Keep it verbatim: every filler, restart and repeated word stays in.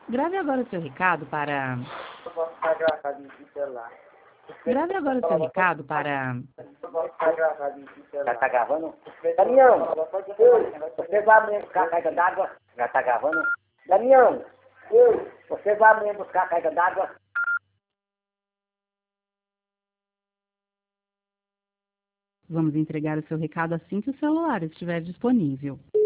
Grave agora o seu recado para... Eu posso ficar gravado em celular. Grave agora o seu recado para... Eu posso ficar gravado em celular. Já tá gravando? Damião, você vai amanhã buscar a carga d'água? Já tá gravando? Damião, você vai amanhã buscar a carga d'água? Vamos entregar o seu recado assim que o celular estiver disponível.